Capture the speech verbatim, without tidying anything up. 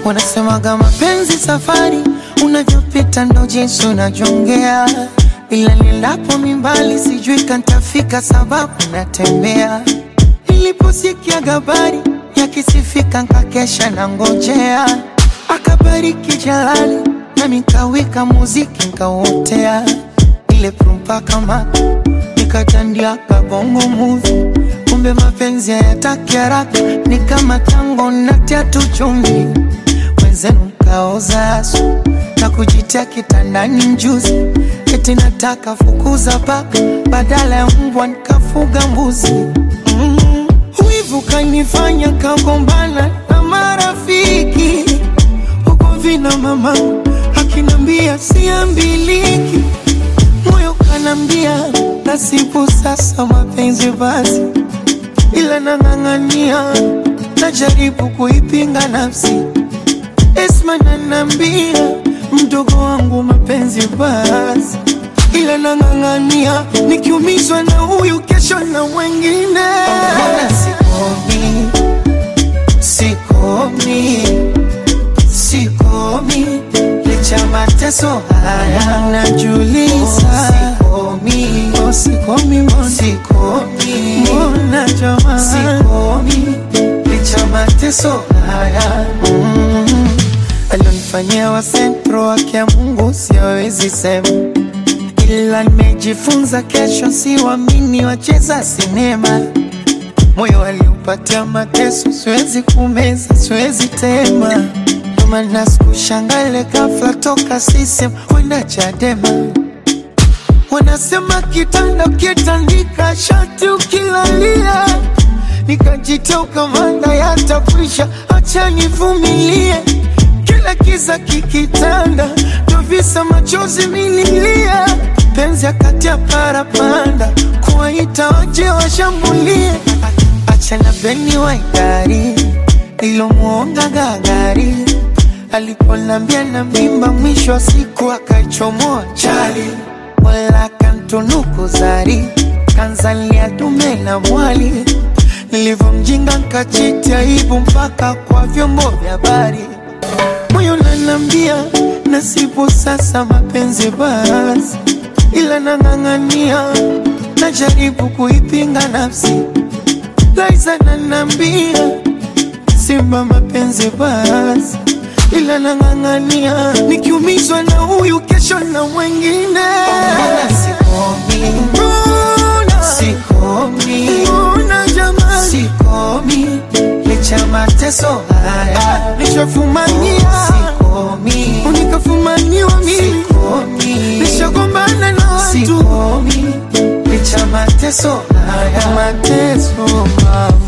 Wanasemaga mapenzi safari, unavyopita ndo jinsi unajongea. Ila nilapo mimbali sijui kantafika sababu natembea. Niliposikia habari yakisifika nkakesha na ngojea. Akabariki Jalali na mikawika muziki nkauotea. Ile prumpa kama nikatandia kabongo movie. Kumbe mapenzi hayataki haraka, ni kama tango na tatu chumvi. Wenzenu mkaoza asu na kujitia kitandani mjuzi. Eti nataka fukuza paka badala ya mbwa nikafuga mbuzi. mm. Wivu kanifanya kagombana na marafiki. Huko vina mama akinambia siambiliki. Moyo kanambia nasibu sasa mapenzi basi. Ila nang'ang'ania najaribu kuipinga nafsi. Esma nanambia mdogo wangu mapenzi basi. Ila nang'ang'ania nikiumizwa na huyu kesho na wengine. Mbona sikomi, sikomi, sikomi. Licha mateso haya najuliza. Sikomi, oh sikomi, mbona sikomi, mbona jamaa sikomi. Licha mateso haya mm. Alionifanyia wa sentro wake ya Mungu siwezi sema. Ila nimejifunza kesho siwamini wacheza sinema. Moyo aliupatia mateso siwezi kumeza siwezi tema. Noma nasikushangale ghafla toka sisem kwenda Chadema. Wanasema kitanda ukitandika shati ukilalia. Nikajitoka manda yatapwisha acha nivumilie. Kila kiza kikitanda tovisa machozi mililia. Penzi akati ya parapanda kuwaita waje washambulie. Acha na beni wa idari ilo muonga gagari. Aliponambia na mimba mwisho siku akaichomoa chali. Wala kantunuku zari kanzalia dume na mwali. Nilivo mjinga nkachiti aibu mpaka kwa vyombo vya habari. Moyo nanambia nasibu sasa mapenzi basi. Ila nang'ang'ania najaribu kuipinga nafsi. Laiza nanambia simba mapenzi basi. Ila nang'ang'ania nikiumizwa na huyu kesho na wengine. Mbona sikomi, mbona sikomi, mbona jamaa sikomi. Licha mateso haya nishafumania. Sikomi, unikafumaniwa mimi. Sikomi, nishagombana na watu. Sikomi, licha mateso haya mateso.